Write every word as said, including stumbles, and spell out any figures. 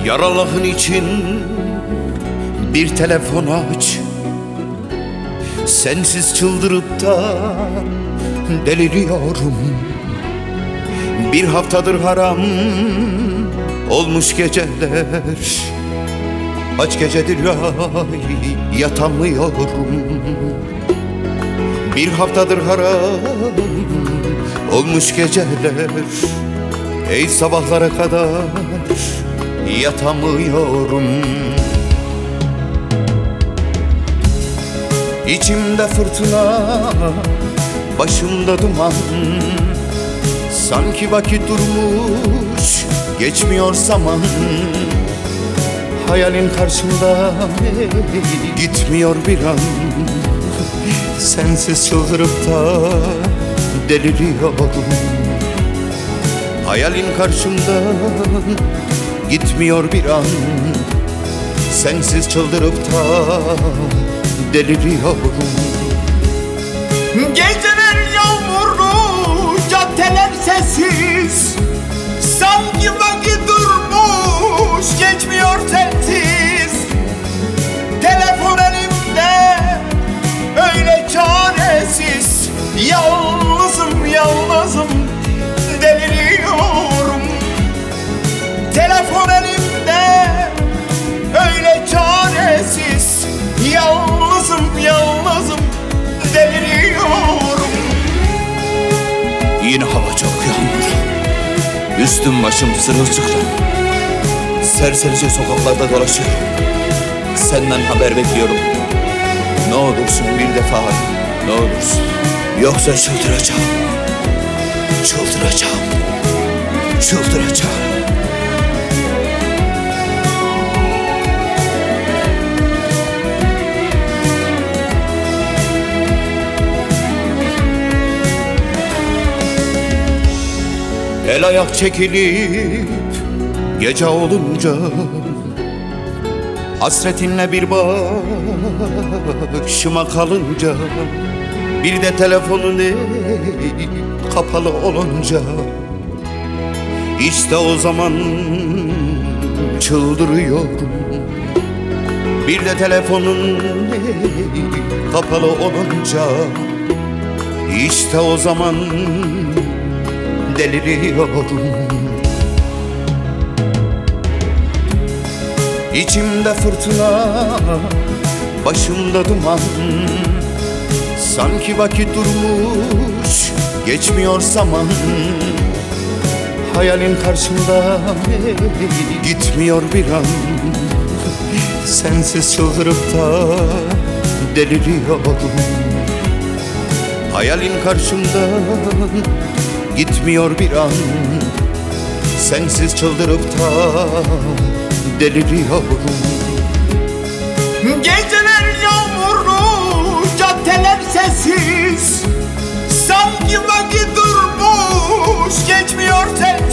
Yaralığın için bir telefon aç. Sensiz çıldırıp da deliriyorum. Bir haftadır haram olmuş geceler. Kaç gecedir ya yatamıyorum. Bir haftadır haram olmuş geceler. Ey sabahlara kadar yatamıyorum. İçimde fırtına, başımda duman. Sanki vakit durmuş, geçmiyor zaman. Hayalin karşımda gitmiyor bir an. Sensiz çıldırıp da deliriyorum. Hayalin karşımda gitmiyor bir an. Sensiz çıldırıp da deliriyorum. Geceler yağmurlu, caddeler sessiz. Sanki vakit durmuş, geçmiyor sensiz. Telefon elimde, öyle çaresiz. Yalnızım, yalnızım, deliriyorum. Telefon elimde, öyle çaresiz. Yalnızım, yalnızım, deliriyorum. Yine hava çok yağmur, üstüm başım sırılsıklam. Serserice sokaklarda dolaşıyorum. Senden haber bekliyorum. Ne olursun bir defa, ne olursun. Yoksa çıldıracağım. Çıldıracağım. Çıldıracağım. El ayak çekilip gece olunca, hasretinle bir başıma kalınca, bir de telefonun kapalı olunca, işte o zaman çıldırıyorum. Bir de telefonun kapalı olunca, işte o zaman deliriyorum. İçimde fırtına, başımda duman. Sanki vakit durmuş, geçmiyor zaman. Hayalin karşımda gitmiyor bir an. Sensiz çıldırıp da deliriyorum. Hayalin karşımda gitmiyor bir an. Sensiz çıldırıp da deliriyorum. Geceler yağmurlu, caddeler sessiz. Sanki vakit durmuş, geçmiyor sensiz.